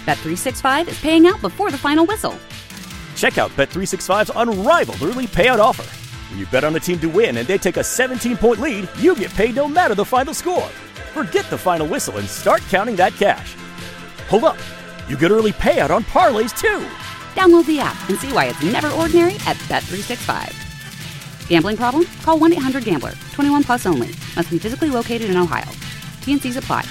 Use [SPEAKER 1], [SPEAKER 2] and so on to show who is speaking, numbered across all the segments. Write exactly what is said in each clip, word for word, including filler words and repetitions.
[SPEAKER 1] Bet three sixty-five is paying out before the final whistle.
[SPEAKER 2] Check out Bet three sixty-five's unrivaled early payout offer. When you bet on a team to win and they take a seventeen-point lead, you get paid no matter the final score. Forget the final whistle and start counting that cash. Hold up. You get early payout on parlays, too.
[SPEAKER 1] Download the app and see why it's never ordinary at Bet three sixty-five. Gambling problem? Call one eight hundred gambler. twenty-one plus only. Must be physically located in Ohio. T N Cs apply.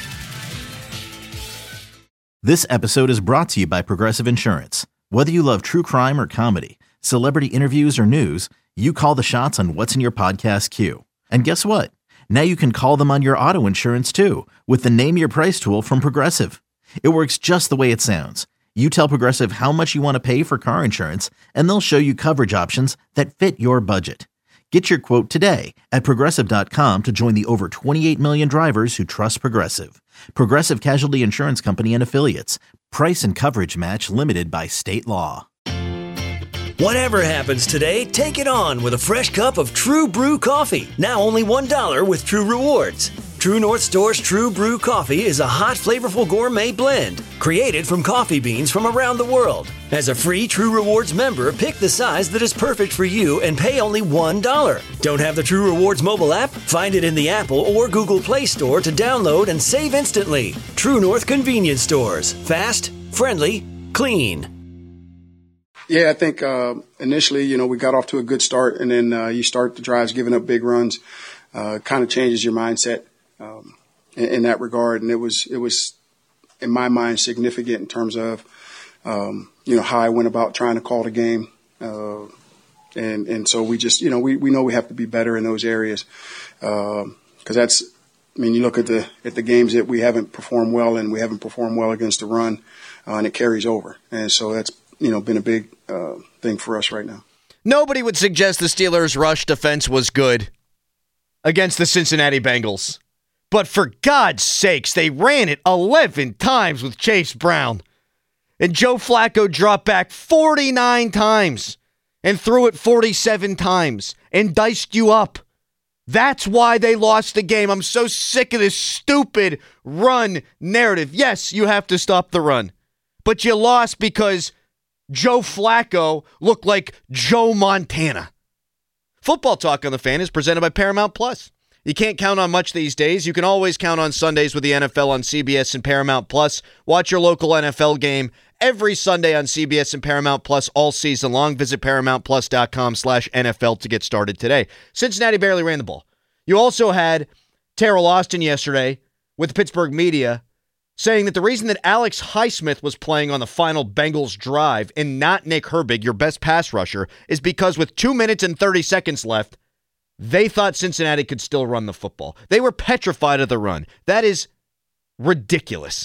[SPEAKER 3] This episode is brought to you by Progressive Insurance. Whether you love true crime or comedy, celebrity interviews or news, you call the shots on what's in your podcast queue. And guess what? Now you can call them on your auto insurance too with the Name Your Price tool from Progressive. It works just the way it sounds. You tell Progressive how much you want to pay for car insurance, and they'll show you coverage options that fit your budget. Get your quote today at Progressive dot com to join the over twenty-eight million drivers who trust Progressive. Progressive Casualty Insurance Company and Affiliates. Price and coverage match limited by state law.
[SPEAKER 4] Whatever happens today, take it on with a fresh cup of True Brew coffee. Now only one dollar with True Rewards. True North Store's True Brew coffee is a hot, flavorful gourmet blend created from coffee beans from around the world. As a free True Rewards member, pick the size that is perfect for you and pay only one dollar. Don't have the True Rewards mobile app? Find it in the Apple or Google Play Store to download and save instantly. True North Convenience Stores. Fast, friendly, clean.
[SPEAKER 5] Yeah, I think uh, initially, you know, we got off to a good start, and then uh, you start the drives giving up big runs. Uh, kind of changes your mindset um, in, in that regard, and it was it was in my mind significant in terms of um, you know how I went about trying to call the game, uh, and and so we just you know we, we know we have to be better in those areas because um, that's I mean you look at the at the games that we haven't performed well in, we haven't performed well against the run, uh, and it carries over, and so that's you know been a big uh, thing for us right now.
[SPEAKER 6] Nobody would suggest the Steelers' rush defense was good against the Cincinnati Bengals. But for God's sakes, they ran it eleven times with Chase Brown. And Joe Flacco dropped back forty-nine times and threw it forty-seven times and diced you up. That's why they lost the game. I'm so sick of this stupid run narrative. Yes, you have to stop the run. But you lost because Joe Flacco looked like Joe Montana. Football Talk on the Fan is presented by Paramount Plus. You can't count on much these days. You can always count on Sundays with the N F L on C B S and Paramount Plus. Watch your local N F L game every Sunday on C B S and Paramount Plus all season long. Visit ParamountPlus.com slash NFL to get started today. Cincinnati barely ran the ball. You also had Terrell Austin yesterday with the Pittsburgh media saying that the reason that Alex Highsmith was playing on the final Bengals drive and not Nick Herbig, your best pass rusher, is because with two minutes and thirty seconds left, they thought Cincinnati could still run the football. They were petrified of the run. That is ridiculous.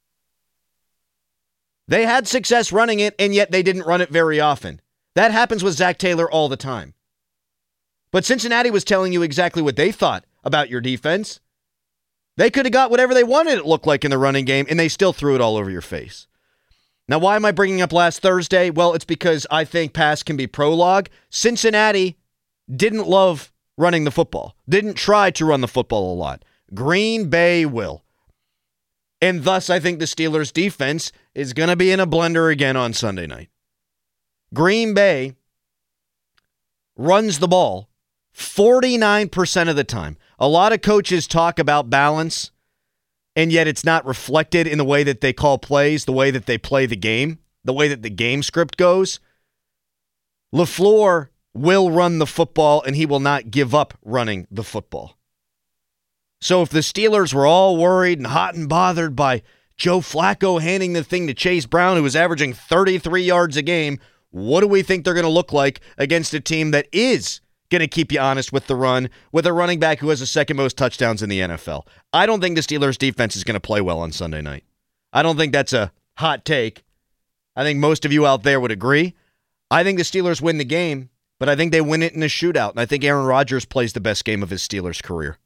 [SPEAKER 6] They had success running it, and yet they didn't run it very often. That happens with Zach Taylor all the time. But Cincinnati was telling you exactly what they thought about your defense. They could have got whatever they wanted it looked like in the running game, and they still threw it all over your face. Now, why am I bringing up last Thursday? Well, it's because I think pass can be prologue. Cincinnati didn't love running the football, didn't try to run the football a lot. Green Bay will. And thus, I think the Steelers' defense is going to be in a blender again on Sunday night. Green Bay runs the ball forty-nine percent of the time. A lot of coaches talk about balance, and yet it's not reflected in the way that they call plays, the way that they play the game, the way that the game script goes. LaFleur will run the football, and he will not give up running the football. So if the Steelers were all worried and hot and bothered by Joe Flacco handing the thing to Chase Brown, who was averaging thirty-three yards a game, what do we think they're going to look like against a team that is going to keep you honest with the run, with a running back who has the second most touchdowns in the N F L? I don't think the Steelers' defense is going to play well on Sunday night. I don't think that's a hot take. I think most of you out there would agree. I think the Steelers win the game, but I think they win it in a shootout, and I think Aaron Rodgers plays the best game of his Steelers career.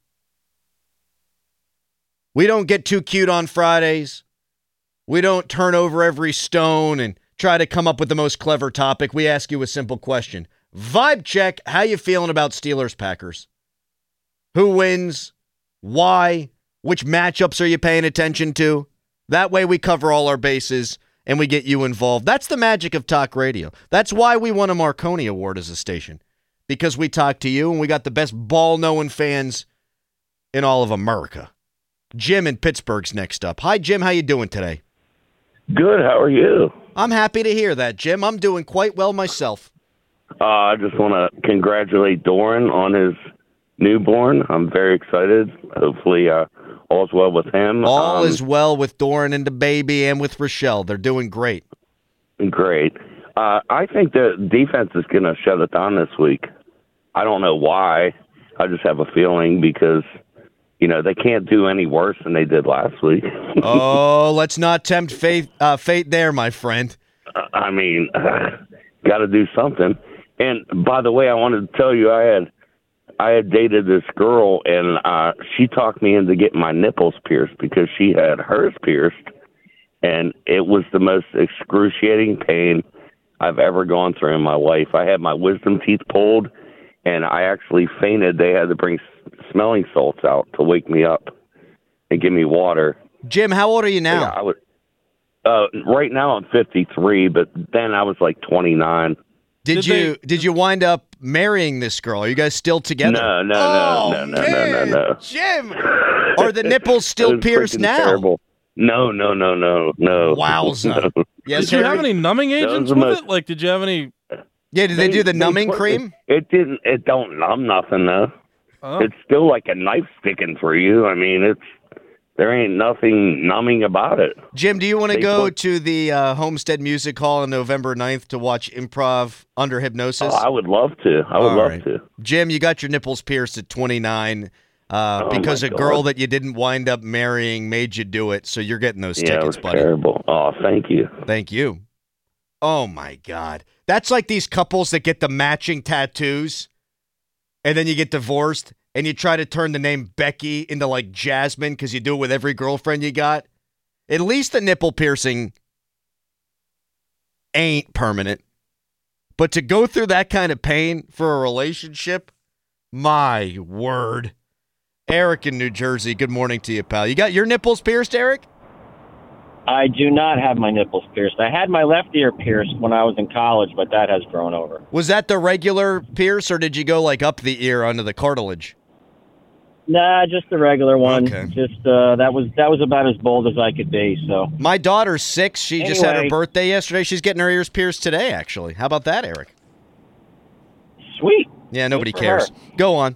[SPEAKER 6] We don't get too cute on Fridays. We don't turn over every stone and try to come up with the most clever topic. We ask you a simple question. Vibe check, how you feeling about Steelers-Packers? Who wins? Why? Which matchups are you paying attention to? That way we cover all our bases. and we get you involved. That's the magic of talk radio. That's why we won a Marconi Award as a station, because we talk to you and we got the best ball-knowing fans in all of America. Jim in Pittsburgh's next up. Hi, Jim. How you doing today?
[SPEAKER 7] Good. How are you?
[SPEAKER 6] I'm happy to hear that, Jim. I'm doing quite well myself.
[SPEAKER 7] Uh, I just want to congratulate Doran on his newborn. I'm very excited. Hopefully, uh, all's well with him.
[SPEAKER 6] All
[SPEAKER 7] um,
[SPEAKER 6] is well with Doran and the baby and with Rochelle. They're doing great.
[SPEAKER 7] Great. Uh, I think the defense is going to shut it down this week. I don't know why. I just have a feeling because, you know, they can't do any worse than they did last week.
[SPEAKER 6] Oh, let's not tempt fate, uh, fate there, my friend.
[SPEAKER 7] I mean, uh, got to do something. And by the way, I wanted to tell you, I had I had dated this girl, and uh, she talked me into getting my nipples pierced because she had hers pierced, and it was the most excruciating pain I've ever gone through in my life. I had my wisdom teeth pulled, and I actually fainted. They had to bring smelling salts out to wake me up and give me water.
[SPEAKER 6] Jim, how old are you now?
[SPEAKER 7] Yeah, I was, uh, right now I'm fifty-three, but then I was like twenty-nine.
[SPEAKER 6] Did, did you they, did you wind up marrying this girl? Are you guys still together?
[SPEAKER 7] No, no,
[SPEAKER 6] oh,
[SPEAKER 7] no, no, no, no, no, no.
[SPEAKER 6] Jim, are the nipples still pierced now?
[SPEAKER 7] Terrible. No, no, no, no, no.
[SPEAKER 6] Wowza.
[SPEAKER 7] No.
[SPEAKER 8] Yes, did you have any numbing agents with most... it? Like, did you have any?
[SPEAKER 6] Yeah, did they, they do the numbing
[SPEAKER 7] they,
[SPEAKER 6] cream?
[SPEAKER 7] It didn't. It don't numb nothing though. Oh. It's still like a knife sticking through you. I mean, it's. There ain't nothing numbing about it.
[SPEAKER 6] Jim, do you want to go put, to the uh, Homestead Music Hall on November ninth to watch improv under hypnosis?
[SPEAKER 7] Oh, I would love to. I would All love right. to.
[SPEAKER 6] Jim, you got your nipples pierced at twenty-nine uh,
[SPEAKER 7] oh
[SPEAKER 6] because a
[SPEAKER 7] God.
[SPEAKER 6] girl that you didn't wind up marrying made you do it, so you're getting those
[SPEAKER 7] yeah,
[SPEAKER 6] tickets,
[SPEAKER 7] it was
[SPEAKER 6] buddy.
[SPEAKER 7] Terrible. Oh, thank you.
[SPEAKER 6] Thank you. Oh, my God. That's like these couples that get the matching tattoos, and then you get divorced. And you try to turn the name Becky into like Jasmine because you do it with every girlfriend you got. At least the nipple piercing ain't permanent. But to go through that kind of pain for a relationship, my word. Eric in New Jersey, good morning to you, pal. You got your nipples pierced, Eric?
[SPEAKER 9] I do not have my nipples pierced. I had my left ear pierced when I was in college, but that has grown over.
[SPEAKER 6] Was that the regular pierce, or did you go like up the ear onto the cartilage?
[SPEAKER 9] Nah, just the regular one.
[SPEAKER 6] Okay.
[SPEAKER 9] Just uh, that was that was about as bold as I could be. So
[SPEAKER 6] my daughter's six. She
[SPEAKER 9] anyway,
[SPEAKER 6] just had her birthday yesterday. She's getting her ears pierced today, actually. How about that, Eric?
[SPEAKER 9] Sweet.
[SPEAKER 6] Yeah, nobody cares. Her. Go on.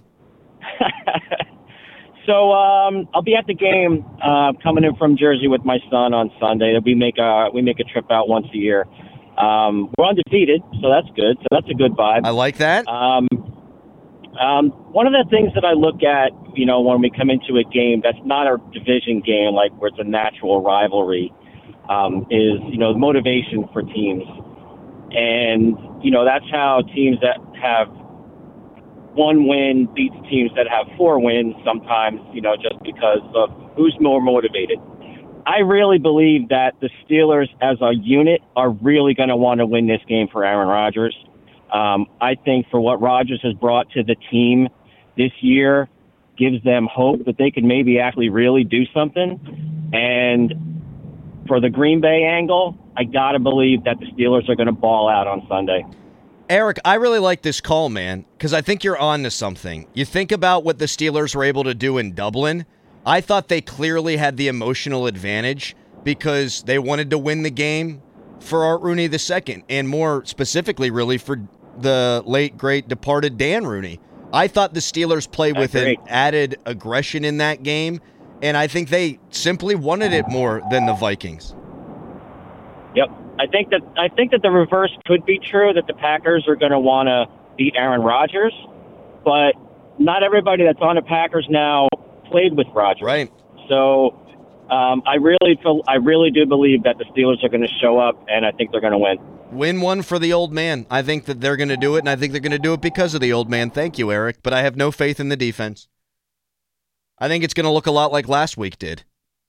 [SPEAKER 9] So um, I'll be at the game uh, coming in from Jersey with my son on Sunday. We make a we make a trip out once a year. Um, we're undefeated, so that's good. So that's a good vibe.
[SPEAKER 6] I like that.
[SPEAKER 9] Um, Um, one of the things that I look at, you know, when we come into a game that's not a division game, like where it's a natural rivalry, um, is, you know, motivation for teams. And, you know, that's how teams that have one win beats teams that have four wins sometimes, you know, just because of who's more motivated. I really believe that the Steelers as a unit are really going to want to win this game for Aaron Rodgers. Um, I think for what Rodgers has brought to the team this year gives them hope that they can maybe actually really do something. And for the Green Bay angle, I got to believe that the Steelers are going to ball out on Sunday.
[SPEAKER 6] Eric, I really like this call, man, because I think you're on to something. You think about what the Steelers were able to do in Dublin. I thought they clearly had the emotional advantage because they wanted to win the game for Art Rooney the second, and more specifically, really, for the late, great, departed Dan Rooney. I thought the Steelers played with an added aggression in that game, and I think they simply wanted it more than the Vikings.
[SPEAKER 9] Yep. I think that I think that the reverse could be true, that the Packers are going to want to beat Aaron Rodgers, but not everybody that's on the Packers now played with Rodgers.
[SPEAKER 6] Right.
[SPEAKER 9] So um, I really feel, I really do believe that the Steelers are going to show up, and I think they're going to win.
[SPEAKER 6] Win one for the old man. I think that they're going to do it, and I think they're going to do it because of the old man. Thank you, Eric, but I have no faith in the defense. I think it's going to look a lot like last week did.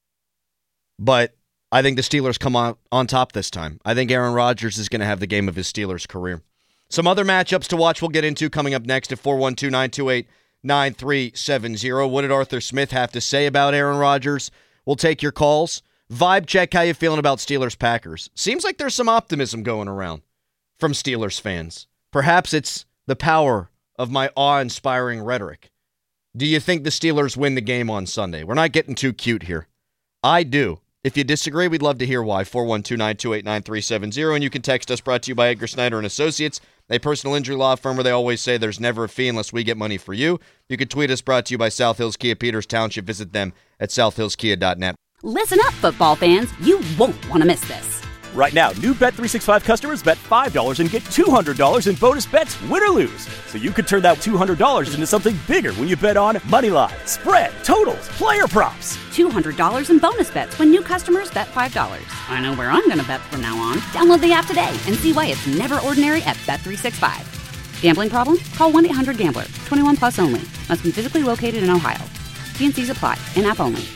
[SPEAKER 6] But I think the Steelers come on, on top this time. I think Aaron Rodgers is going to have the game of his Steelers career. Some other matchups to watch we'll get into coming up next at four one two, nine two eight, nine three seven zero. What did Arthur Smith have to say about Aaron Rodgers? We'll take your calls. Vibe check, how you feeling about Steelers-Packers? Seems like there's some optimism going around from Steelers fans. Perhaps it's the power of my awe-inspiring rhetoric. Do you think the Steelers win the game on Sunday? We're not getting too cute here. I do. If you disagree, we'd love to hear why. four one two, nine two eight, nine three seven zero. And you can text us, brought to you by Edgar Snyder and Associates, a personal injury law firm where they always say there's never a fee unless we get money for you. You can tweet us, brought to you by South Hills Kia Peters Township. Visit them at south hills kia dot net.
[SPEAKER 1] Listen up, football fans. You won't want to miss this.
[SPEAKER 2] Right now, new Bet three sixty-five customers bet five dollars and get two hundred dollars in bonus bets, win or lose. So you could turn that two hundred dollars into something bigger when you bet on money line, spread, totals, player props.
[SPEAKER 1] two hundred dollars in bonus bets when new customers bet five dollars. I know where I'm going to bet from now on. Download the app today and see why it's never ordinary at Bet three sixty-five. Gambling problem? Call one eight hundred gambler. twenty-one plus only. Must be physically located in Ohio. T and C's apply. In-app only.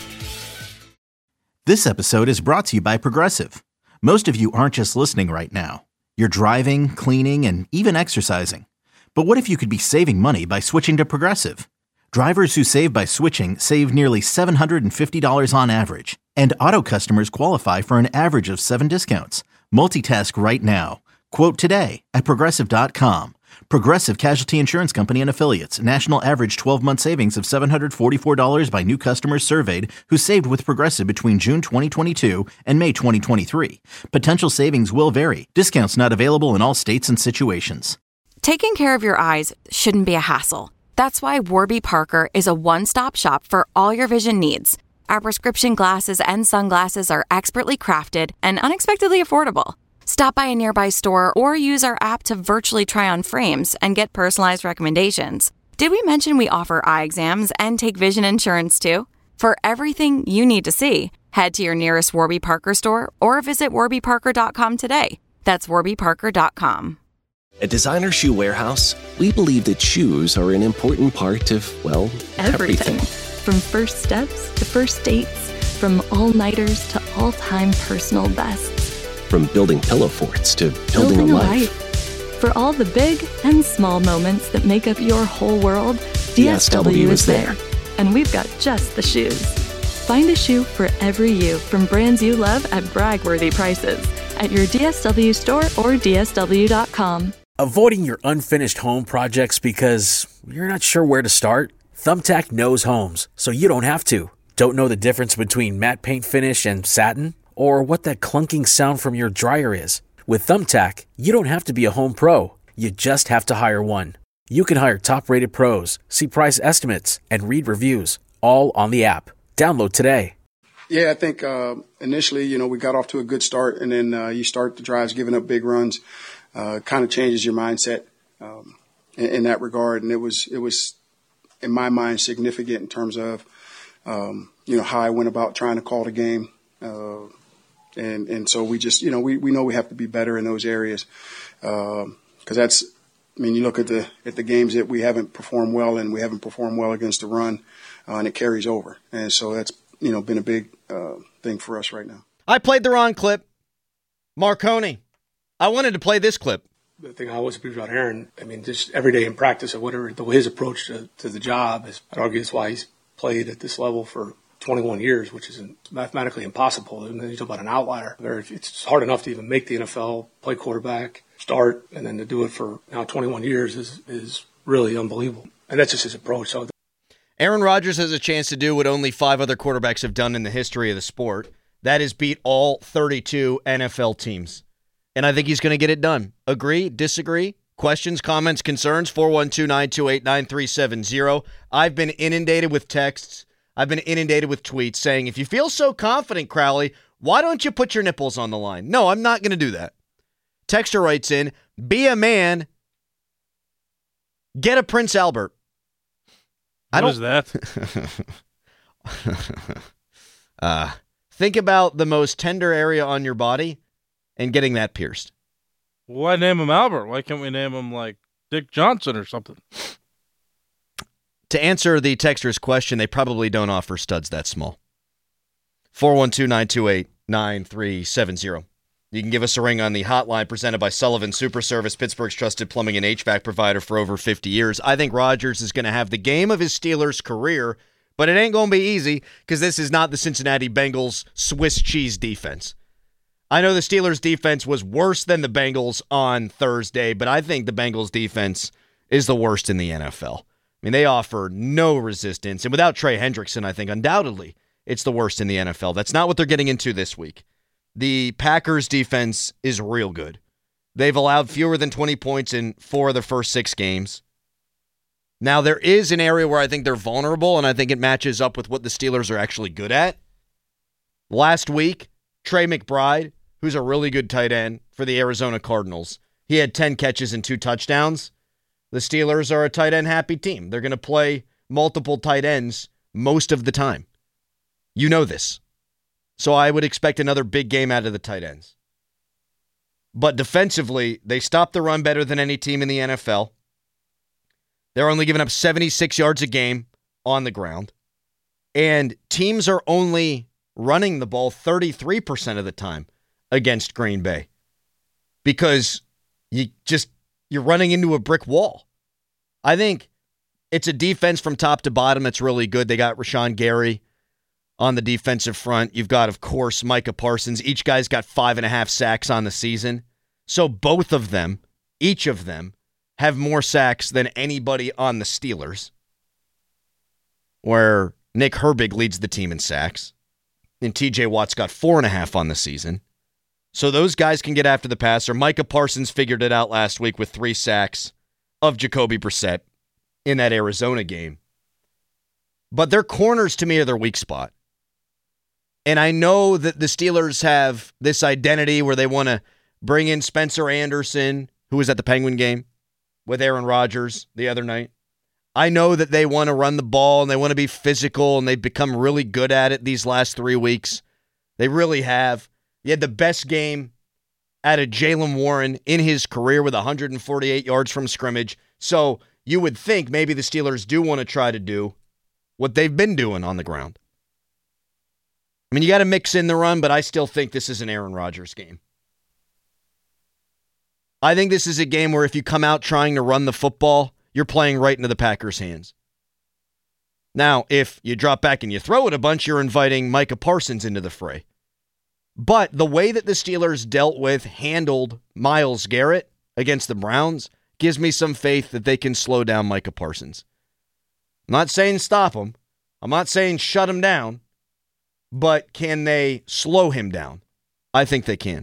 [SPEAKER 3] This episode is brought to you by Progressive. Most of you aren't just listening right now. You're driving, cleaning, and even exercising. But what if you could be saving money by switching to Progressive? Drivers who save by switching save nearly seven hundred fifty dollars on average. And auto customers qualify for an average of seven discounts. Multitask right now. Quote today at progressive dot com. Progressive Casualty Insurance Company and Affiliates. National average twelve-month savings of seven hundred forty-four dollars by new customers surveyed who saved with Progressive between June twenty twenty-two and May twenty twenty-three. Potential savings will vary. Discounts not available in all states and situations.
[SPEAKER 10] Taking care of your eyes shouldn't be a hassle. That's why Warby Parker is a one-stop shop for all your vision needs. Our prescription glasses and sunglasses are expertly crafted and unexpectedly affordable. Stop by a nearby store or use our app to virtually try on frames and get personalized recommendations. Did we mention we offer eye exams and take vision insurance too? For everything you need to see, head to your nearest Warby Parker store or visit warby parker dot com today. That's warby parker dot com.
[SPEAKER 11] At Designer Shoe Warehouse, we believe that shoes are an important part of, well, everything.
[SPEAKER 12] everything. From first steps to first dates, from all-nighters to all-time personal bests.
[SPEAKER 11] From building pillow forts to building,
[SPEAKER 12] building
[SPEAKER 11] a,
[SPEAKER 12] a
[SPEAKER 11] life.
[SPEAKER 12] life. For all the big and small moments that make up your whole world, D S W, D S W is there. And we've got just the shoes. Find a shoe for every you from brands you love at brag-worthy prices at your D S W store or D S W dot com.
[SPEAKER 13] Avoiding your unfinished home projects because you're not sure where to start? Thumbtack knows homes, so you don't have to. Don't know the difference between matte paint finish and satin? Or what that clunking sound from your dryer is? With Thumbtack, you don't have to be a home pro. You just have to hire one. You can hire top-rated pros, see price estimates, and read reviews, all on the app. Download today.
[SPEAKER 5] Yeah, I think uh, initially, you know, we got off to a good start, and then uh, you start the drives giving up big runs. Uh, kind of changes your mindset um, in, in that regard, and it was it was in my mind significant in terms of um, you know how I went about trying to call the game. Uh, And and so we just, you know, we, we know we have to be better in those areas because um, that's, I mean, you look at the at the games that we haven't performed well and we haven't performed well against the run, uh, and it carries over. And so that's, you know, been a big uh, thing for us right now.
[SPEAKER 6] I played the wrong clip. Marconi. I wanted to play this clip.
[SPEAKER 14] The thing I always appreciate about Aaron, I mean, just every day in practice or whatever, the way his approach to, to the job is, I'd argue that's why he's played at this level for twenty-one years, which is mathematically impossible. And then you talk about an outlier. It's hard enough to even make the N F L, play quarterback, start, and then to do it for now twenty-one years is, is really unbelievable. And that's just his approach. So
[SPEAKER 6] Aaron Rodgers has a chance to do what only five other quarterbacks have done in the history of the sport. That is beat all thirty-two N F L teams. And I think he's going to get it done. Agree? Disagree? Questions, comments, concerns? four one two, nine two eight, nine three seven zero. I've been inundated with texts. I've been inundated with tweets saying, if you feel so confident, Crowley, why don't you put your nipples on the line? No, I'm not going to do that. Texter writes in, be a man, get a Prince Albert.
[SPEAKER 8] What
[SPEAKER 6] I don't,
[SPEAKER 8] is that?
[SPEAKER 6] uh, think about the most tender area on your body and getting that pierced.
[SPEAKER 8] Why name him Albert? Why can't we name him like Dick Johnson or something?
[SPEAKER 6] To answer the texter's question, they probably don't offer studs that small. four one two, nine two eight, nine three seven zero. You can give us a ring on the hotline presented by Sullivan Super Service, Pittsburgh's trusted plumbing and H V A C provider for over fifty years. I think Rodgers is going to have the game of his Steelers' career, But it ain't going to be easy because this is not the Cincinnati Bengals Swiss cheese defense. I know the Steelers' defense was worse than the Bengals on Thursday, but I think the Bengals' defense is the worst in the N F L. I mean, they offer no resistance. And without Trey Hendrickson, I think undoubtedly it's the worst in the N F L. That's not what they're getting into this week. The Packers' defense is real good. They've allowed fewer than twenty points in four of the first six games. Now, there is an area where I think they're vulnerable, and I think it matches up with what the Steelers are actually good at. Last week, Trey McBride, who's a really good tight end for the Arizona Cardinals, he had ten catches and two touchdowns. The Steelers are a tight end happy team. They're going to play multiple tight ends most of the time. You know this. So I would expect another big game out of the tight ends. But defensively, they stop the run better than any team in the N F L. They're only giving up seventy-six yards a game on the ground. And teams are only running the ball thirty-three percent of the time against Green Bay. Because you just, you're running into a brick wall. I think it's a defense from top to bottom that's really good. They got Rashawn Gary on the defensive front. You've got, of course, Micah Parsons. Each guy's got five and a half sacks on the season. So both of them, each of them, have more sacks than anybody on the Steelers, where Nick Herbig leads the team in sacks, and T J Watt's got four and a half on the season. So those guys can get after the passer. Micah Parsons figured it out last week with three sacks of Jacoby Brissett in that Arizona game. But their corners, to me, are their weak spot. And I know that the Steelers have this identity where they want to bring in Spencer Anderson, who was at the Penguin game with Aaron Rodgers the other night. I know that they want to run the ball and they want to be physical, and they've become really good at it these last three weeks. They really have. He had the best game out of Jaylen Warren in his career with one hundred forty-eight yards from scrimmage. So you would think maybe the Steelers do want to try to do what they've been doing on the ground. I mean, you got to mix in the run, but I still think this is an Aaron Rodgers game. I think this is a game where if you come out trying to run the football, you're playing right into the Packers' hands. Now, if you drop back and you throw it a bunch, you're inviting Micah Parsons into the fray. But the way that the Steelers dealt with, handled Myles Garrett against the Browns gives me some faith that they can slow down Micah Parsons. I'm not saying stop him. I'm not saying shut him down. But can they slow him down? I think they can.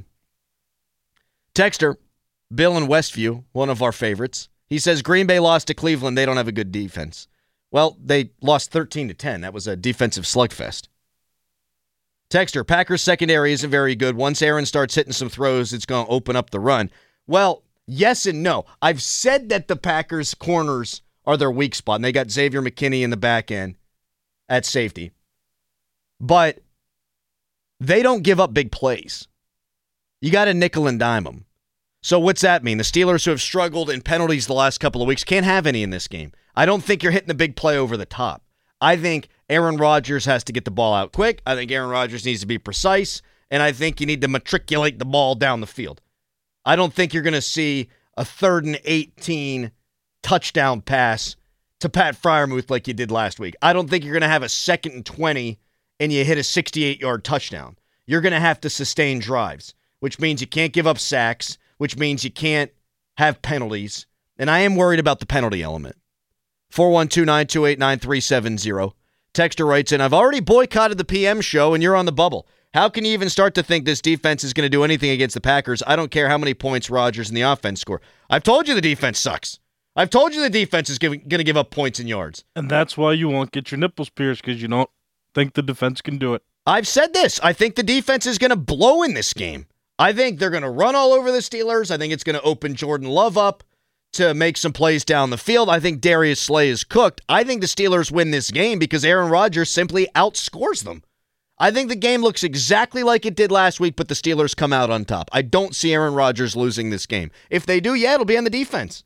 [SPEAKER 6] Texter, Bill in Westview, one of our favorites, he says Green Bay lost to Cleveland. They don't have a good defense. Well, they lost thirteen to ten. That was a defensive slugfest. Texter, Packers secondary isn't very good. Once Aaron starts hitting some throws, it's going to open up the run. Well, yes and no. I've said that the Packers corners are their weak spot, and they got Xavier McKinney in the back end at safety. But they don't give up big plays. You got to nickel and dime them. So what's that mean? The Steelers, who have struggled in penalties the last couple of weeks, can't have any in this game. I don't think you're hitting the big play over the top. I think Aaron Rodgers has to get the ball out quick. I think Aaron Rodgers needs to be precise. And I think you need to matriculate the ball down the field. I don't think you're going to see a third and eighteen touchdown pass to Pat Freiermuth like you did last week. I don't think you're going to have a second and twenty and you hit a sixty-eight-yard touchdown. You're going to have to sustain drives, which means you can't give up sacks, which means you can't have penalties. And I am worried about the penalty element. four one two, nine two eight, nine three seven zero. Texter writes in, I've already boycotted the P M show and you're on the bubble. How can you even start to think this defense is going to do anything against the Packers? I don't care how many points Rodgers and the offense score. I've told you the defense sucks. I've told you the defense is going to give up points and yards.
[SPEAKER 8] And that's why you won't get your nipples pierced, because you don't think the defense can do it.
[SPEAKER 6] I've said this. I think the defense is going to blow in this game. I think they're going to run all over the Steelers. I think it's going to open Jordan Love up to make some plays down the field. I think Darius Slay is cooked. I think the Steelers win this game because Aaron Rodgers simply outscores them. I think the game looks exactly like it did last week, but the Steelers come out on top. I don't see Aaron Rodgers losing this game. If they do, yeah, it'll be on the defense.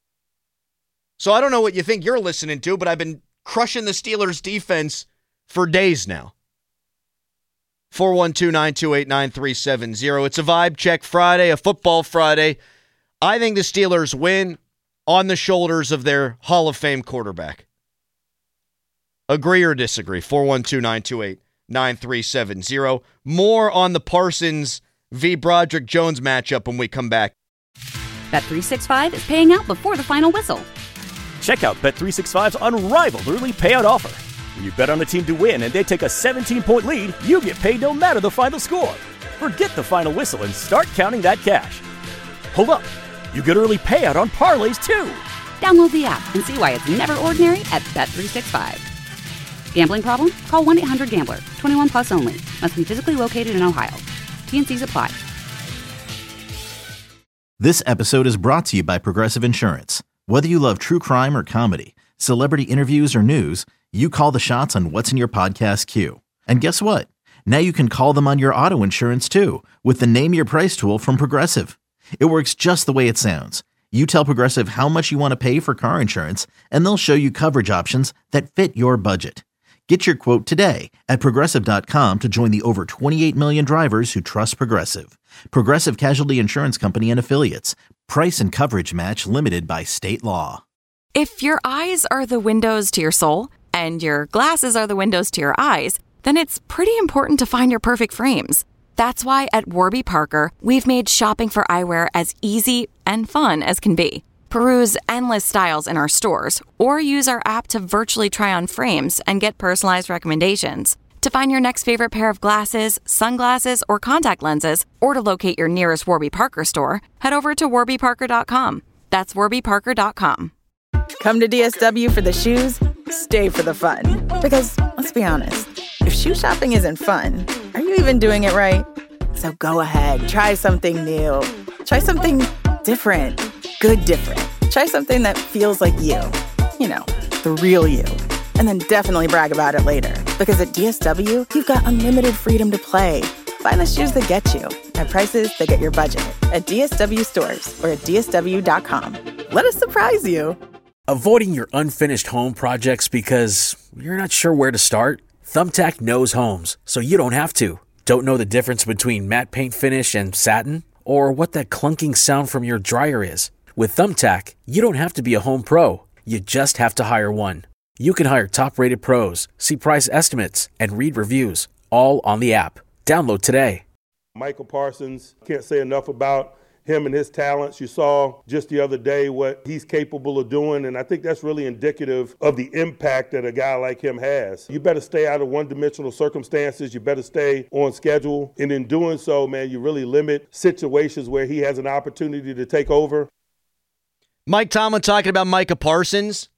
[SPEAKER 6] So I don't know what you think you're listening to, but I've been crushing the Steelers defense for days now. four one two, nine two eight, nine three seven zero. It's a Vibe Check Friday, a football Friday. I think the Steelers win on the shoulders of their Hall of Fame quarterback. Agree or disagree? four one two, nine two eight, nine three seven zero. More on the Parsons v. Broderick Jones matchup when we come back.
[SPEAKER 1] Bet three sixty-five is paying out before the final whistle.
[SPEAKER 2] Check out Bet three sixty-five's unrivaled early payout offer. When you bet on a team to win and they take a seventeen-point lead, you get paid no matter the final score. Forget the final whistle and start counting that cash. Hold up. You get early payout on parlays, too.
[SPEAKER 1] Download the app and see why it's never ordinary at Bet three sixty-five. Gambling problem? Call one eight hundred gambler. twenty-one plus only. Must be physically located in Ohio. T and C's apply.
[SPEAKER 3] This episode is brought to you by Progressive Insurance. Whether you love true crime or comedy, celebrity interviews or news, you call the shots on what's in your podcast queue. And guess what? Now you can call them on your auto insurance too with the Name Your Price tool from Progressive. It works just the way it sounds. You tell Progressive how much you want to pay for car insurance, and they'll show you coverage options that fit your budget. Get your quote today at Progressive dot com to join the over twenty-eight million drivers who trust Progressive. Progressive Casualty Insurance Company and Affiliates. Price and coverage match limited by state law.
[SPEAKER 10] If your eyes are the windows to your soul and your glasses are the windows to your eyes, then it's pretty important to find your perfect frames. That's why at Warby Parker, we've made shopping for eyewear as easy and fun as can be. Peruse endless styles in our stores, or use our app to virtually try on frames and get personalized recommendations. To find your next favorite pair of glasses, sunglasses, or contact lenses, or to locate your nearest Warby Parker store, head over to warby parker dot com. That's warby parker dot com.
[SPEAKER 15] Come to D S W for the shoes, stay for the fun. Because, let's be honest, if shoe shopping isn't fun, are you even doing it right? So go ahead, try something new. Try something different. Good different. Try something that feels like you. You know, the real you. And then definitely brag about it later. Because at D S W, you've got unlimited freedom to play. Find the shoes that get you at prices that get your budget at D S W stores or at D S W dot com. Let us surprise you.
[SPEAKER 13] Avoiding your unfinished home projects because you're not sure where to start? Thumbtack knows homes, so you don't have to. Don't know the difference between matte paint finish and satin? Or what that clunking sound from your dryer is? With Thumbtack, you don't have to be a home pro. You just have to hire one. You can hire top-rated pros, see price estimates, and read reviews, all on the app. Download today.
[SPEAKER 16] Micah Parsons, can't say enough about him and his talents. You saw just the other day what he's capable of doing, and I think that's really indicative of the impact that a guy like him has. You better stay out of one-dimensional circumstances. You better stay on schedule, and in doing so, man, you really limit situations where he has an opportunity to take over.
[SPEAKER 6] Mike Tomlin talking about Micah Parsons.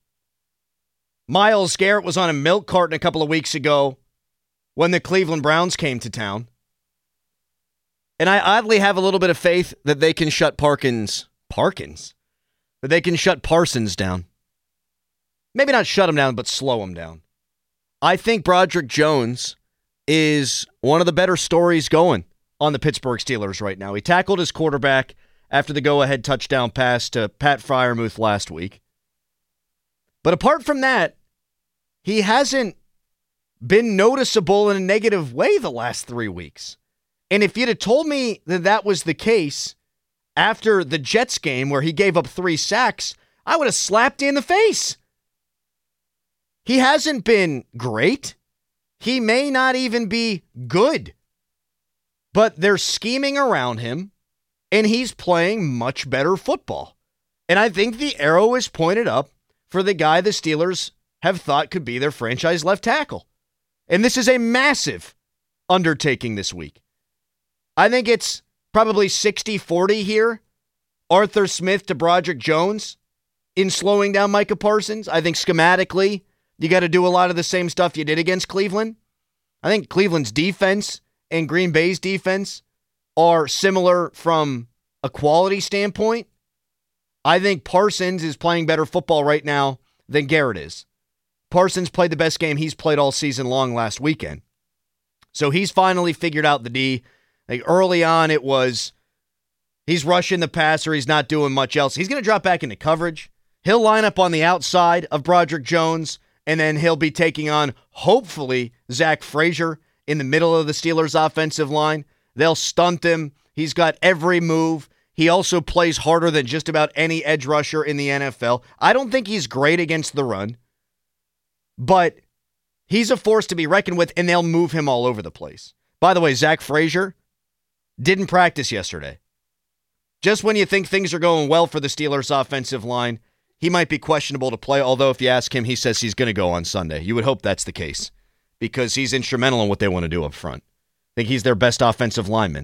[SPEAKER 6] Myles Garrett was on a milk carton a couple of weeks ago when the Cleveland Browns came to town. And I oddly have a little bit of faith that they can shut Parkins, Parkins, that they can shut Parsons down. Maybe not shut him down, but slow him down. I think Broderick Jones is one of the better stories going on the Pittsburgh Steelers right now. He tackled his quarterback after the go-ahead touchdown pass to Pat Freiermuth last week. But apart from that, he hasn't been noticeable in a negative way the last three weeks. And if you'd have told me that that was the case after the Jets game where he gave up three sacks, I would have slapped you in the face. He hasn't been great. He may not even be good. But they're scheming around him, and he's playing much better football. And I think the arrow is pointed up for the guy the Steelers have thought could be their franchise left tackle. And this is a massive undertaking this week. I think it's probably sixty forty here. Arthur Smith to Broderick Jones in slowing down Micah Parsons. I think schematically, you got to do a lot of the same stuff you did against Cleveland. I think Cleveland's defense and Green Bay's defense are similar from a quality standpoint. I think Parsons is playing better football right now than Garrett is. Parsons played the best game he's played all season long last weekend. So he's finally figured out the D. Like early on, it was he's rushing the passer. He's not doing much else. He's going to drop back into coverage. He'll line up on the outside of Broderick Jones, and then he'll be taking on, hopefully, Zach Frazier in the middle of the Steelers' offensive line. They'll stunt him. He's got every move. He also plays harder than just about any edge rusher in the N F L. I don't think he's great against the run, but He's a force to be reckoned with, and they'll move him all over the place. By the way, Zach Frazier didn't practice yesterday. Just when you think things are going well for the Steelers' offensive line, he might be questionable to play, although if you ask him, he says he's going to go on Sunday. You would hope that's the case because he's instrumental in what they want to do up front. I think he's their best offensive lineman.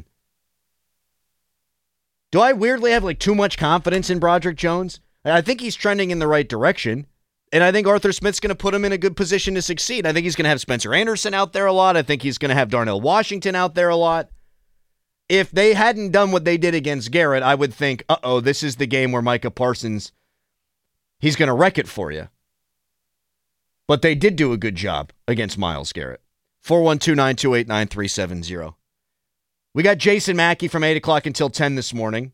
[SPEAKER 6] Do I weirdly have like too much confidence in Broderick Jones? I think he's trending in the right direction, and I think Arthur Smith's going to put him in a good position to succeed. I think he's going to have Spencer Anderson out there a lot. I think he's going to have Darnell Washington out there a lot. If they hadn't done what they did against Garrett, I would think, uh-oh, this is the game where Micah Parsons, he's going to wreck it for you. But they did do a good job against Myles Garrett. four one two, nine two eight, nine three seven zero. We got Jason Mackey from eight o'clock until ten this morning.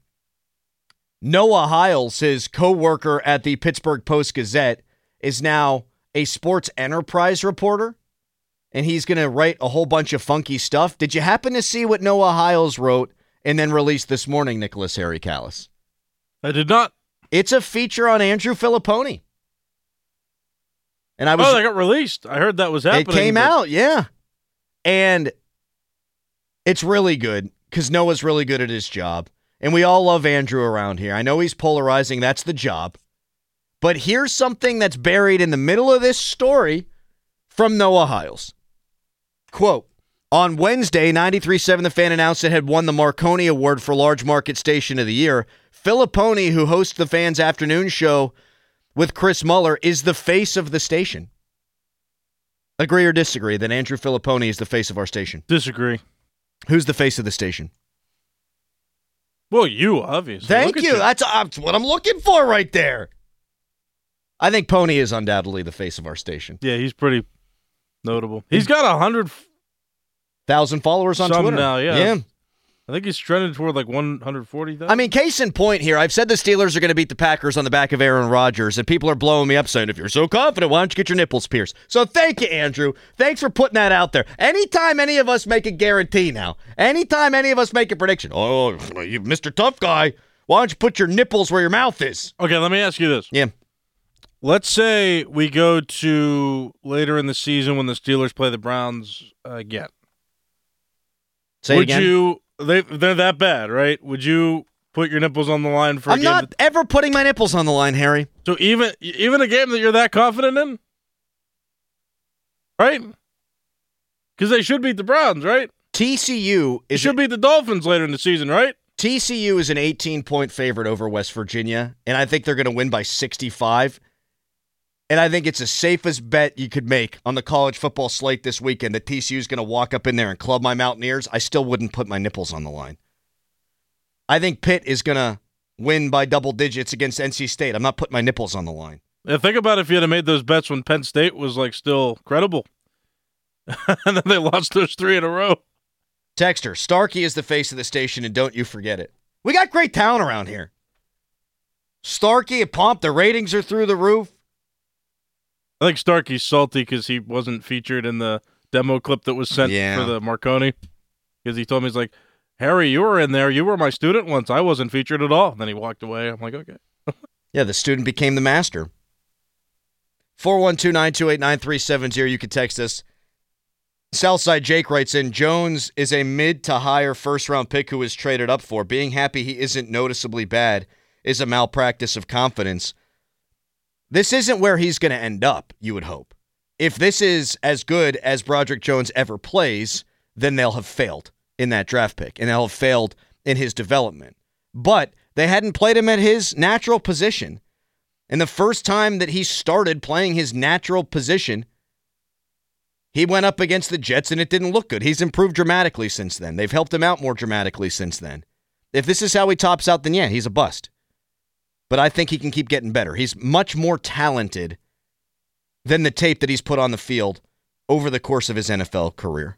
[SPEAKER 6] Noah Hiles, his co-worker at the Pittsburgh Post-Gazette, is now a sports enterprise reporter, and he's going to write a whole bunch of funky stuff. Did you happen to see what Noah Hiles wrote and then released this morning, Nicholas Harry Callis?
[SPEAKER 8] I did not.
[SPEAKER 6] It's a feature on Andrew Filipponi. And I was,
[SPEAKER 8] oh, that got released. I heard that was happening.
[SPEAKER 6] It came
[SPEAKER 8] but...
[SPEAKER 6] out, yeah. And it's really good because Noah's really good at his job. And we all love Andrew around here. I know he's polarizing. That's the job. But here's something that's buried in the middle of this story from Noah Hiles. Quote, on Wednesday, ninety-three point seven The Fan announced it had won the Marconi Award for Large Market Station of the Year. Filipponi, who hosts the Fan's afternoon show with Chris Muller, is the face of the station. Agree or disagree that Andrew Filipponi is the face of our station?
[SPEAKER 8] Disagree.
[SPEAKER 6] Who's the face of the station?
[SPEAKER 8] Well, you, obviously.
[SPEAKER 6] Thank you. you. That's, uh, that's what I'm looking for right there. I think Pony is undoubtedly the face of our station.
[SPEAKER 8] Yeah, he's pretty notable. He's got a hundred
[SPEAKER 6] thousand followers on
[SPEAKER 8] Some
[SPEAKER 6] Twitter
[SPEAKER 8] now. Yeah,
[SPEAKER 6] yeah.
[SPEAKER 8] I think he's trending toward like one hundred forty thousand.
[SPEAKER 6] I mean, case in point here, I've said the Steelers are going to beat the Packers on the back of Aaron Rodgers, and people are blowing me up saying, if you're so confident, why don't you get your nipples pierced? So thank you, Andrew. Thanks for putting that out there. Anytime any of us make a guarantee now, anytime any of us make a prediction, oh, you Mister Tough Guy, why don't you put your nipples where your mouth is?
[SPEAKER 8] Okay, let me ask you this.
[SPEAKER 6] Yeah.
[SPEAKER 8] Let's say we go to later in the season when the Steelers play the Browns uh, again.
[SPEAKER 6] Say
[SPEAKER 8] Would
[SPEAKER 6] again?
[SPEAKER 8] you? They they're that bad, right? Would you put your nipples on the line for?
[SPEAKER 6] I'm
[SPEAKER 8] a game
[SPEAKER 6] not
[SPEAKER 8] that,
[SPEAKER 6] ever putting my nipples on the line, Harry.
[SPEAKER 8] So even even a game that you're that confident in, right? Because they should beat the Browns, right?
[SPEAKER 6] T C U is
[SPEAKER 8] they should
[SPEAKER 6] a,
[SPEAKER 8] beat the Dolphins later in the season, right?
[SPEAKER 6] T C U is an eighteen-point favorite over West Virginia, and I think they're going to win by sixty-five. And I think it's the safest bet you could make on the college football slate this weekend that T C U is going to walk up in there and club my Mountaineers. I still wouldn't put my nipples on the line. I think Pitt is going to win by double digits against N C State. I'm not putting my nipples on the line.
[SPEAKER 8] Yeah, think about if you had made those bets when Penn State was like still credible. And then they lost those three in a row.
[SPEAKER 6] Texter, Starkey is the face of the station, and don't you forget it. We got great talent around here. Starkey, Pomp, the ratings are through the roof.
[SPEAKER 8] I think Starkey's salty because he wasn't featured in the demo clip that was sent
[SPEAKER 6] yeah.
[SPEAKER 8] for the Marconi. Because he told me, he's like, Harry, you were in there. You were my student once. I wasn't featured at all. And then he walked away. I'm like, okay.
[SPEAKER 6] Yeah, the student became the master. four one two, nine two eight, nine three seven zero. You can text us. Southside Jake writes in, Jones is a mid to higher first-round pick who is traded up for. Being happy he isn't noticeably bad is a malpractice of confidence. This isn't where he's going to end up, you would hope. If this is as good as Broderick Jones ever plays, then they'll have failed in that draft pick, and they'll have failed in his development. But they hadn't played him at his natural position. And the first time that he started playing his natural position, he went up against the Jets, and it didn't look good. He's improved dramatically since then. They've helped him out more dramatically since then. If this is how he tops out, then yeah, he's a bust. But I think he can keep getting better. He's much more talented than the tape that he's put on the field over the course of his N F L career.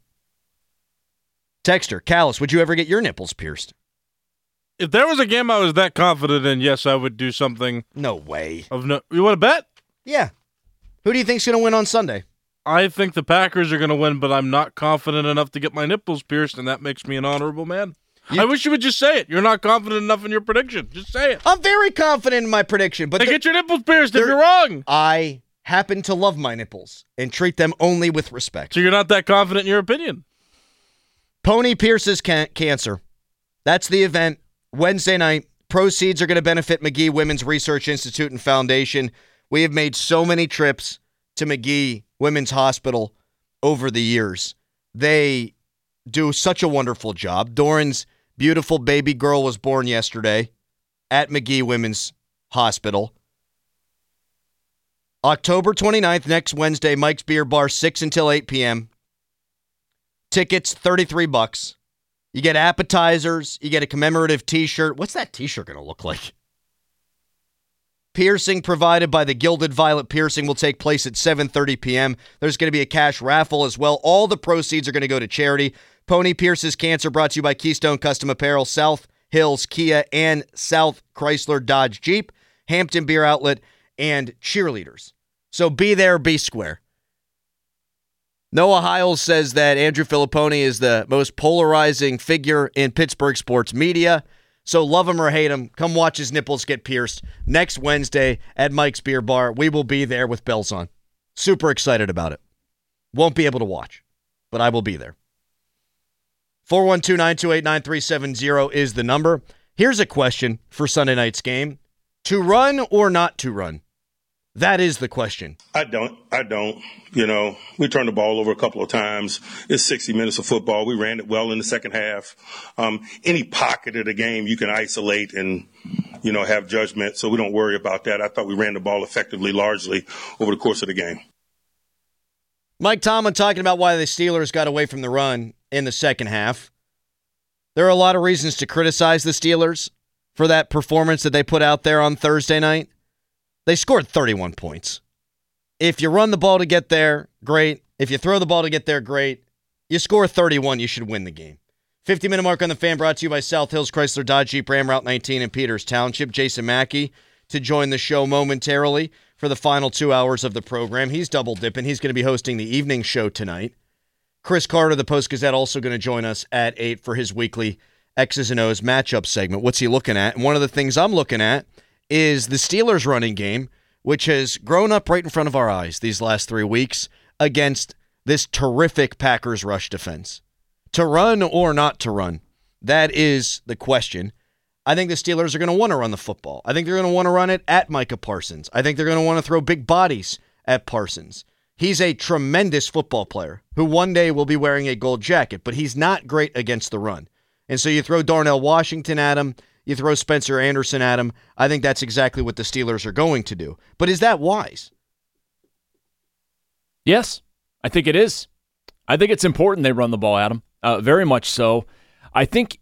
[SPEAKER 6] Texter, Callis, would you ever get your nipples pierced?
[SPEAKER 8] If there was a game I was that confident in, yes, I would do something.
[SPEAKER 6] No way.
[SPEAKER 8] Of no, you want to bet?
[SPEAKER 6] Yeah. Who do you think's going to win on Sunday?
[SPEAKER 8] I think the Packers are going to win, but I'm not confident enough to get my nipples pierced, and that makes me an honorable man. You, I wish you would just say it. You're not confident enough in your prediction. Just say it.
[SPEAKER 6] I'm very confident in my prediction. But
[SPEAKER 8] they get your nipples pierced if you're wrong.
[SPEAKER 6] I happen to love my nipples and treat them only with respect.
[SPEAKER 8] So you're not that confident in your opinion?
[SPEAKER 6] Pony pierces can- cancer. That's the event. Wednesday night. Proceeds are going to benefit McGee Women's Research Institute and Foundation. We have made so many trips to McGee Women's Hospital over the years. They do such a wonderful job. Doran's beautiful baby girl was born yesterday at McGee Women's Hospital. October twenty-ninth, next Wednesday, Mike's Beer Bar, six until eight p.m. Tickets, thirty-three bucks. You get appetizers. You get a commemorative t-shirt. What's that t-shirt going to look like? Piercing provided by the Gilded Violet Piercing will take place at seven thirty p.m. There's going to be a cash raffle as well. All the proceeds are going to go to charity. Pony Pierces Cancer brought to you by Keystone Custom Apparel, South Hills Kia, and South Chrysler Dodge Jeep, Hampton Beer Outlet, and cheerleaders. So be there, be square. Noah Hiles says that Andrew Filipponi is the most polarizing figure in Pittsburgh sports media. So love him or hate him, come watch his nipples get pierced next Wednesday at Mike's Beer Bar. We will be there with bells on. Super excited about it. Won't be able to watch, but I will be there. four one two, nine two eight, nine three seven zero is the number. Here's a question for Sunday night's game. To run or not to run? That is the question.
[SPEAKER 16] I don't. I don't. You know, we turned the ball over a couple of times. It's sixty minutes of football. We ran it well in the second half. Um, any pocket of the game you can isolate and, you know, have judgment. So we don't worry about that. I thought we ran the ball effectively largely over the course of the game.
[SPEAKER 6] Mike Tomlin talking about why the Steelers got away from the run in the second half. There are a lot of reasons to criticize the Steelers for that performance that they put out there on Thursday night. They scored thirty-one points. If you run the ball to get there, great. If you throw the ball to get there, great. You score thirty-one, you should win the game. fifty-minute mark on the Fan brought to you by South Hills Chrysler Dodge Jeep Ram Route nineteen in Peters Township. Jason Mackey to join the show momentarily for the final two hours of the program. He's double dipping. He's going to be hosting the evening show tonight. Chris Carter, the Post-Gazette, also going to join us at eight for his weekly X's and O's matchup segment. What's he looking at? And one of the things I'm looking at is the Steelers running game, which has grown up right in front of our eyes these last three weeks against this terrific Packers rush defense. To run or not to run, that is the question. I think the Steelers are going to want to run the football. I think they're going to want to run it at Micah Parsons. I think they're going to want to throw big bodies at Parsons. He's a tremendous football player who one day will be wearing a gold jacket, but he's not great against the run. And so you throw Darnell Washington at him, you throw Spencer Anderson at him. I think that's exactly what the Steelers are going to do. But is that wise?
[SPEAKER 17] Yes, I think it is. I think it's important they run the ball at him. Uh, very much so. I think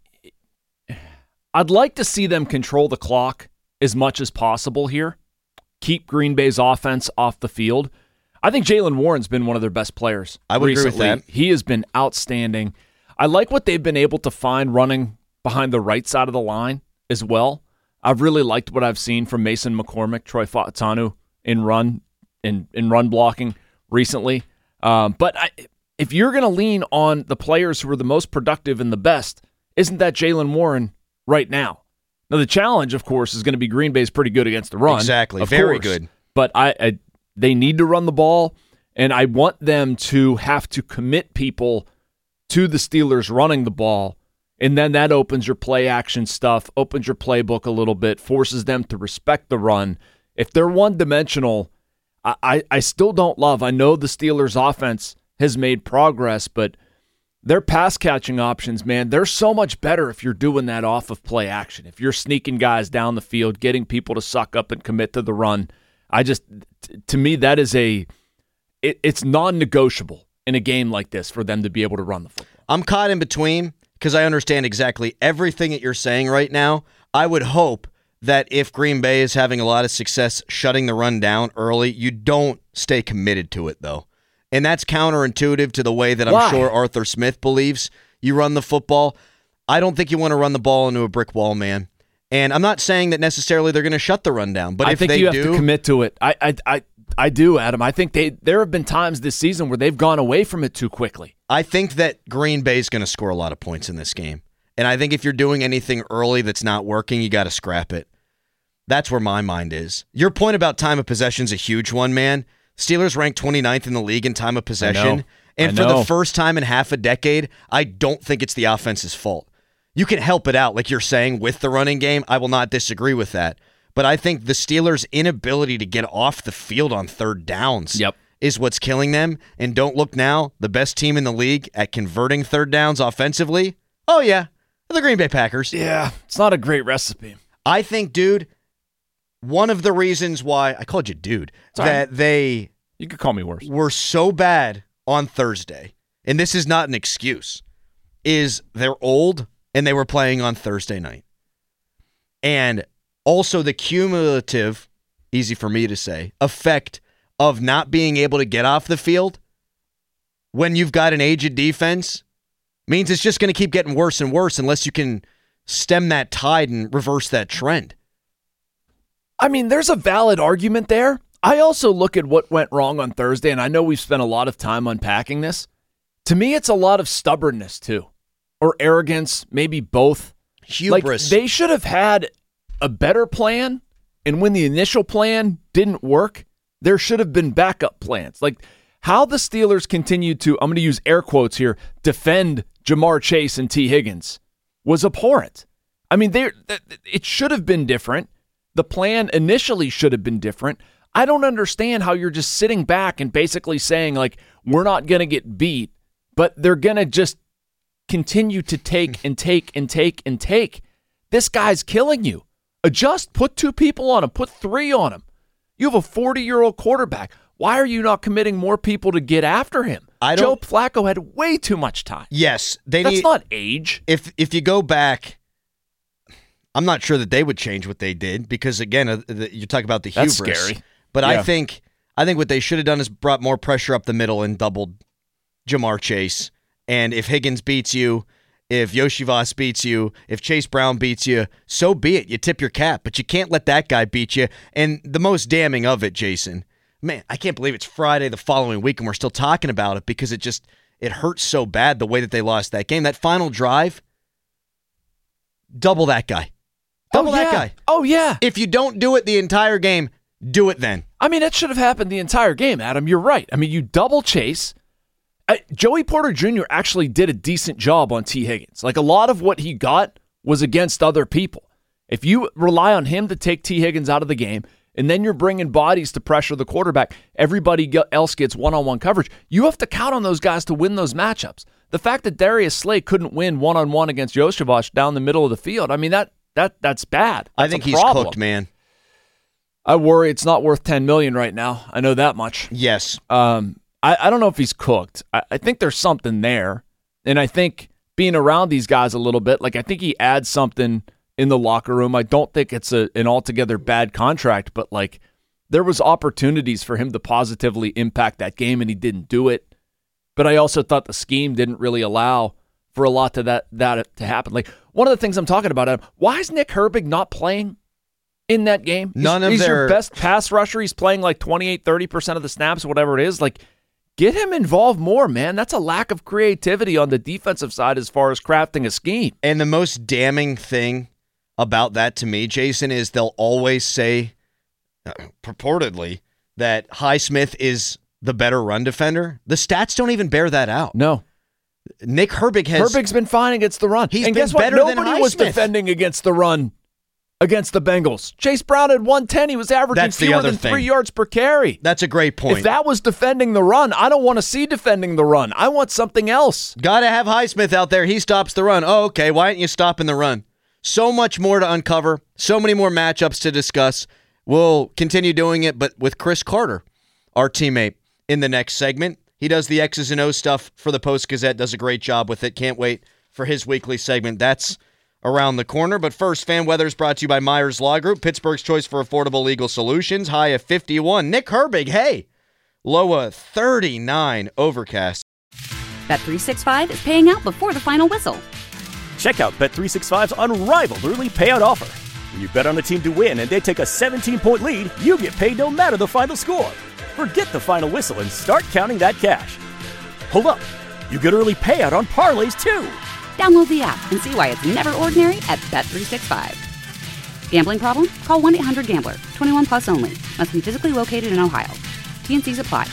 [SPEAKER 17] I'd like to see them control the clock as much as possible here. Keep Green Bay's offense off the field. I think Jaylen Warren's been one of their best players.
[SPEAKER 6] I would
[SPEAKER 17] recently.
[SPEAKER 6] agree with that.
[SPEAKER 17] He has been outstanding. I like what they've been able to find running behind the right side of the line as well. I've really liked what I've seen from Mason McCormick, Troy Fautanu in run in, in run blocking recently. Um, but I, if you're going to lean on the players who are the most productive and the best, isn't that Jaylen Warren right now? Now, the challenge, of course, is going to be Green Bay's pretty good against the run.
[SPEAKER 6] Exactly.
[SPEAKER 17] Of
[SPEAKER 6] Very
[SPEAKER 17] course.
[SPEAKER 6] good.
[SPEAKER 17] But I, I they need to run the ball, and I want them to have to commit people to the Steelers running the ball, and then that opens your play action stuff, opens your playbook a little bit, forces them to respect the run. If they're one-dimensional, I, I, I still don't love. I know the Steelers' offense has made progress, but their pass-catching options, man, they're so much better if you're doing that off of play action. If you're sneaking guys down the field, getting people to suck up and commit to the run. I just, t- to me, that is a, it, it's non-negotiable in a game like this for them to be able to run the football.
[SPEAKER 6] I'm caught in between because I understand exactly everything that you're saying right now. I would hope that if Green Bay is having a lot of success shutting the run down early, you don't stay committed to it, though. And that's counterintuitive to the way that I'm
[SPEAKER 17] Why?
[SPEAKER 6] sure Arthur Smith believes you run the football. I don't think you want to run the ball into a brick wall, man. And I'm not saying that necessarily they're going to shut the run down, but
[SPEAKER 17] I
[SPEAKER 6] if
[SPEAKER 17] think
[SPEAKER 6] they
[SPEAKER 17] you have
[SPEAKER 6] do,
[SPEAKER 17] to commit to it. I, I, I, I do, Adam. I think they. There have been times this season where they've gone away from it too quickly.
[SPEAKER 6] I think that Green Bay's going to score a lot of points in this game. And I think if you're doing anything early that's not working, you got to scrap it. That's where my mind is. Your point about time of possession is a huge one, man. Steelers ranked twenty-ninth in the league in time of possession.
[SPEAKER 17] know.
[SPEAKER 6] And
[SPEAKER 17] I
[SPEAKER 6] for
[SPEAKER 17] know.
[SPEAKER 6] the first time in half a decade, I don't think it's the offense's fault. You can help it out, like you're saying, with the running game. I will not disagree with that. But I think the Steelers' inability to get off the field on third downs
[SPEAKER 17] yep.
[SPEAKER 6] is what's killing them. And don't look now, the best team in the league at converting third downs offensively, oh yeah, the Green Bay Packers.
[SPEAKER 17] Yeah, it's not a great recipe.
[SPEAKER 6] I think, dude, one of the reasons why, I called you dude,
[SPEAKER 17] Sorry.
[SPEAKER 6] that they
[SPEAKER 17] you could call me worse.
[SPEAKER 6] were so bad on Thursday, and this is not an excuse, is they're old and they were playing on Thursday night. And also the cumulative, easy for me to say, effect of not being able to get off the field when you've got an aged defense means it's just going to keep getting worse and worse unless you can stem that tide and reverse that trend.
[SPEAKER 17] I mean, there's a valid argument there. I also look at what went wrong on Thursday, and I know we've spent a lot of time unpacking this. To me, it's a lot of stubbornness, too. Or arrogance, maybe both.
[SPEAKER 6] Hubris.
[SPEAKER 17] Like, they should have had a better plan, and when the initial plan didn't work, there should have been backup plans. Like, how the Steelers continued to, I'm going to use air quotes here, defend Jamar Chase and T. Higgins was abhorrent. I mean, they it should have been different. The plan initially should have been different. I don't understand how you're just sitting back and basically saying, like, we're not going to get beat, but they're going to just continue to take and take and take and take. This guy's killing you. Adjust. Put two people on him. Put three on him. You have a forty-year-old quarterback. Why are you not committing more people to get after him?
[SPEAKER 6] I
[SPEAKER 17] Joe
[SPEAKER 6] don't,
[SPEAKER 17] Flacco had way too much time.
[SPEAKER 6] Yes. They
[SPEAKER 17] That's
[SPEAKER 6] need,
[SPEAKER 17] not age.
[SPEAKER 6] If if you go back, I'm not sure that they would change what they did because, again, uh, the, you talk about the
[SPEAKER 17] That's
[SPEAKER 6] hubris.
[SPEAKER 17] scary.
[SPEAKER 6] But
[SPEAKER 17] Yeah.
[SPEAKER 6] I think I think what they should have done is brought more pressure up the middle and doubled Jamar Chase. And if Higgins beats you, if Yoshi Voss beats you, if Chase Brown beats you, so be it. You tip your cap, but you can't let that guy beat you. And the most damning of it, Jason, man, I can't believe it's Friday the following week and we're still talking about it because it just it hurts so bad the way that they lost that game. That final drive, double that guy. Double
[SPEAKER 17] oh,
[SPEAKER 6] that
[SPEAKER 17] yeah.
[SPEAKER 6] guy.
[SPEAKER 17] Oh, yeah.
[SPEAKER 6] If you don't do it the entire game, do it then.
[SPEAKER 17] I mean, that should have happened the entire game, Adam. You're right. I mean, you double Chase. I, Joey Porter Junior actually did a decent job on T. Higgins. Like, a lot of what he got was against other people. If you rely on him to take T. Higgins out of the game, and then you're bringing bodies to pressure the quarterback, everybody else gets one-on-one coverage, you have to count on those guys to win those matchups. The fact that Darius Slay couldn't win one-on-one against Josevich down the middle of the field, I mean, that that that's bad. That's
[SPEAKER 6] I think
[SPEAKER 17] a
[SPEAKER 6] he's
[SPEAKER 17] problem.
[SPEAKER 6] cooked, man.
[SPEAKER 17] I worry it's not worth ten million dollars right now. I know that much.
[SPEAKER 6] Yes.
[SPEAKER 17] Um, I, I don't know if he's cooked. I, I think there's something there. And I think being around these guys a little bit, like I think he adds something in the locker room. I don't think it's a, an altogether bad contract, but like there was opportunities for him to positively impact that game and he didn't do it. But I also thought the scheme didn't really allow for a lot to that, that to happen. Like one of the things I'm talking about, Adam, why is Nick Herbig not playing in that game?
[SPEAKER 6] None
[SPEAKER 17] he's,
[SPEAKER 6] of
[SPEAKER 17] he's
[SPEAKER 6] their
[SPEAKER 17] your best pass rusher. He's playing like twenty-eight, thirty percent of the snaps, whatever it is. Like, get him involved more, man. That's a lack of creativity on the defensive side as far as crafting a scheme.
[SPEAKER 6] And the most damning thing about that to me, Jason, is they'll always say, uh, purportedly, that Highsmith is the better run defender. The stats don't even bear that out.
[SPEAKER 17] No.
[SPEAKER 6] Nick Herbig has...
[SPEAKER 17] Herbig's been fine against the run.
[SPEAKER 6] He's
[SPEAKER 17] and
[SPEAKER 6] been
[SPEAKER 17] guess what?
[SPEAKER 6] better
[SPEAKER 17] Nobody
[SPEAKER 6] than
[SPEAKER 17] was
[SPEAKER 6] Highsmith.
[SPEAKER 17] defending against the run against the Bengals. Chase Brown had one ten. He was averaging
[SPEAKER 6] That's the
[SPEAKER 17] fewer
[SPEAKER 6] other
[SPEAKER 17] than
[SPEAKER 6] thing.
[SPEAKER 17] three yards per carry.
[SPEAKER 6] That's a great point.
[SPEAKER 17] If that was defending the run, I don't want to see defending the run. I want something else.
[SPEAKER 6] Got to have Highsmith out there. He stops the run. Oh, okay. Why aren't you stopping the run? So much more to uncover. So many more matchups to discuss. We'll continue doing it, but with Chris Carter, our teammate, in the next segment. He does the X's and O's stuff for the Post-Gazette, does a great job with it. Can't wait for his weekly segment. That's around the corner. But first, Fan Weather is brought to you by Myers Law Group, Pittsburgh's choice for affordable legal solutions. High of fifty-one. Nick Herbig, hey. Low of thirty-nine. Overcast.
[SPEAKER 1] Bet three sixty-five is paying out before the final whistle.
[SPEAKER 2] Check out Bet three sixty-five's unrivaled early payout offer. When you bet on a team to win and they take a seventeen-point lead, you get paid no matter the final score. Forget the final whistle and start counting that cash. Hold up. You get early payout on parlays, too.
[SPEAKER 1] Download the app and see why it's never ordinary at Bet three sixty-five. Gambling problem? Call one eight hundred gambler. twenty-one plus only. Must be physically located in Ohio. T N Cs apply.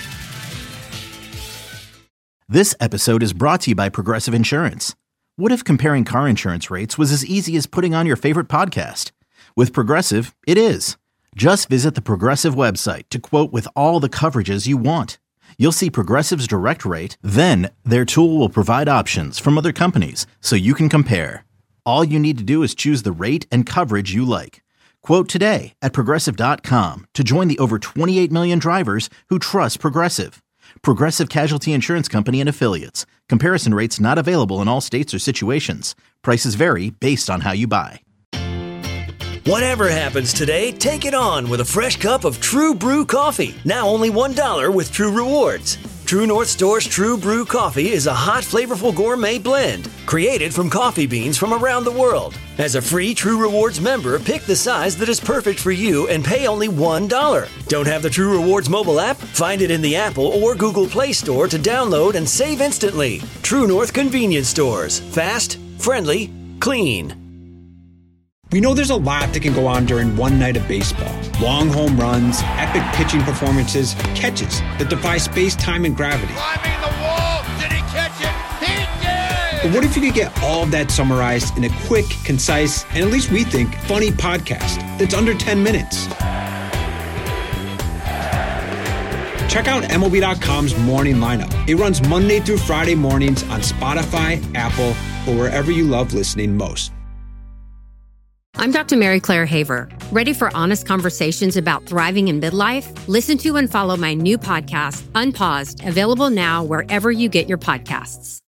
[SPEAKER 3] This episode is brought to you by Progressive Insurance. What if comparing car insurance rates was as easy as putting on your favorite podcast? With Progressive, it is. Just visit the Progressive website to quote with all the coverages you want. You'll see Progressive's direct rate, then their tool will provide options from other companies so you can compare. All you need to do is choose the rate and coverage you like. Quote today at Progressive dot com to join the over twenty-eight million drivers who trust Progressive. Progressive Casualty Insurance Company and Affiliates. Comparison rates not available in all states or situations. Prices vary based on how you buy.
[SPEAKER 4] Whatever happens today, take it on with a fresh cup of True Brew coffee. Now only one dollar with True Rewards. True North Store's True Brew coffee is a hot, flavorful gourmet blend created from coffee beans from around the world. As a free True Rewards member, pick the size that is perfect for you and pay only one dollar. Don't have the True Rewards mobile app? Find it in the Apple or Google Play Store to download and save instantly. True North Convenience Stores. Fast, friendly, clean.
[SPEAKER 18] We know there's a lot that can go on during one night of baseball. Long home runs, epic pitching performances, catches that defy space, time, and gravity.
[SPEAKER 19] Climbing the wall, did he catch it? He did!
[SPEAKER 18] But what if you could get all of that summarized in a quick, concise, and at least we think, funny podcast that's under ten minutes? Check out M L B dot com's Morning Lineup. It runs Monday through Friday mornings on Spotify, Apple, or wherever you love listening most.
[SPEAKER 20] I'm Doctor Mary Claire Haver. Ready for honest conversations about thriving in midlife? Listen to and follow my new podcast, Unpaused, available now wherever you get your podcasts.